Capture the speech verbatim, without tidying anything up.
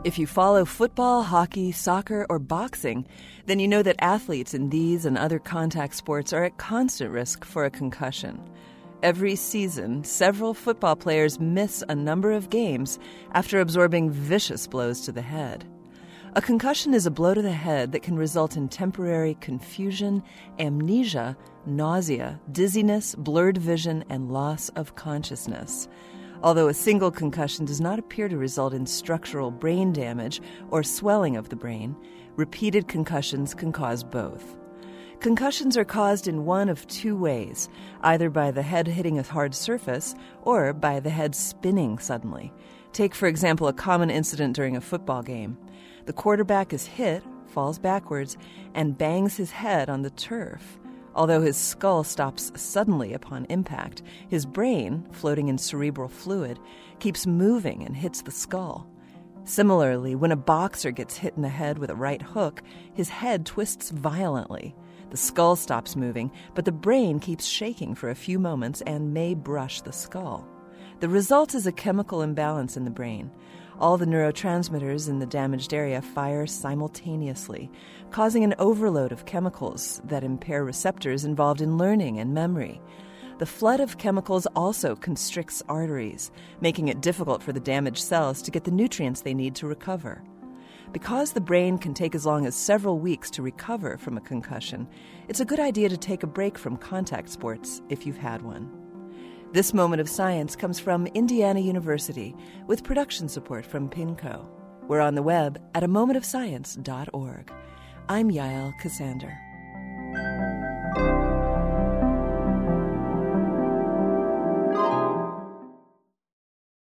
If you follow football, hockey, soccer, or boxing, then you know that athletes in these and other contact sports are at constant risk for a concussion. Every season, several football players miss a number of games after absorbing vicious blows to the head. A concussion is a blow to the head that can result in temporary confusion, amnesia, nausea, dizziness, blurred vision, and loss of consciousness. Although a single concussion does not appear to result in structural brain damage or swelling of the brain, repeated concussions can cause both. Concussions are caused in one of two ways, either by the head hitting a hard surface or by the head spinning suddenly. Take, for example, a common incident during a football game. The quarterback is hit, falls backwards, and bangs his head on the turf. Although his skull stops suddenly upon impact, his brain, floating in cerebral fluid, keeps moving and hits the skull. Similarly, when a boxer gets hit in the head with a right hook, his head twists violently. The skull stops moving, but the brain keeps shaking for a few moments and may brush the skull. The result is a chemical imbalance in the brain. All the neurotransmitters in the damaged area fire simultaneously, causing an overload of chemicals that impair receptors involved in learning and memory. The flood of chemicals also constricts arteries, making it difficult for the damaged cells to get the nutrients they need to recover. Because the brain can take as long as several weeks to recover from a concussion, it's a good idea to take a break from contact sports if you've had one. This Moment of Science comes from Indiana University with production support from PINCO. We're on the web at a moment of science dot org. I'm Yael Cassander.